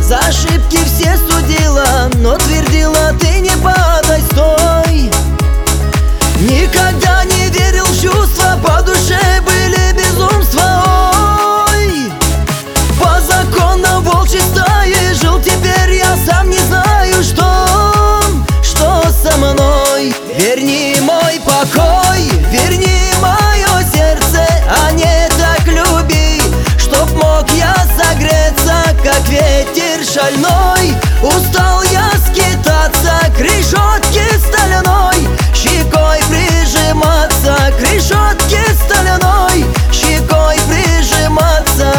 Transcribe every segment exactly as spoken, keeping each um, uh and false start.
За ошибки все судила, но твердила: ты не падай, стой. Никогда не верил в чувства, по душе были безумства. Ой, по законам волчьей стаи жил, теперь я сам не знаю, что, что со мной. Верни мой покой, верни мое сердце, а не так люби, чтоб мог я согреться, как ветер шальной. Устал я скитаться к решетке стальной, щекой прижиматься к решетке стальной, щекой прижиматься.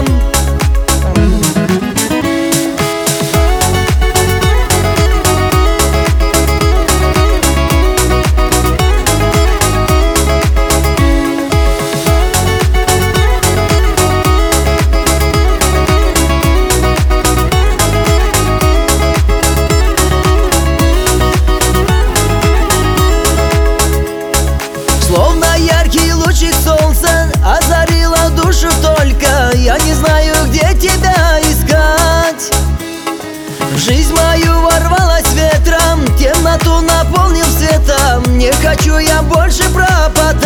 Словно яркий лучик солнца озарила душу только. Я не знаю, где тебя искать. В жизнь мою ворвалась ветром, темноту наполнил светом. Не хочу я больше пропадать.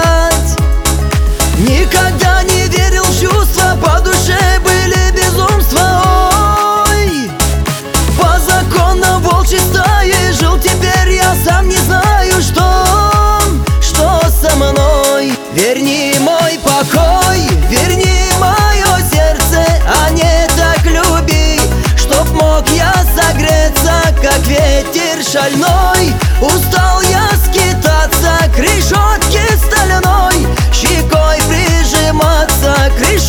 Никогда не верил в чувства, по душе были безумства. Ой, по законам волчьей стаи жил, теперь я сам не знаю, что, что со мной. Верни мой покой, верни мое сердце, а не так люби, чтоб мог я согреться, как ветер шальной. Устал я скитаться к решетке стальной, щекой прижиматься к решетке.